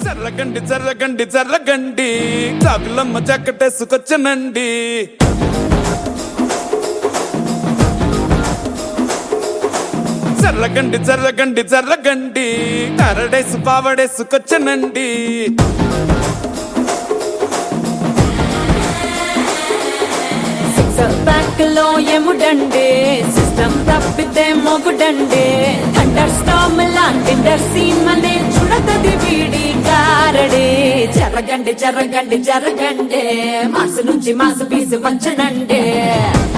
జర్రగండి జర్రగండి జర్రగండి చాకులమ్మ చక్కటేసుకొచ్చనండి. జర్రగండి జర్రగండి జర్రగండి కరడేసు పావడేసుకొచ్చనండి. Back లో ఎముడండి system తప్పితే Mogudandi. Thunder storm లాంటి సీమనే చూడతది వీడి గారడి. జరగండి జరగండి జరగండి మాసు నుంచి మాసు పీసు వచ్చనండి.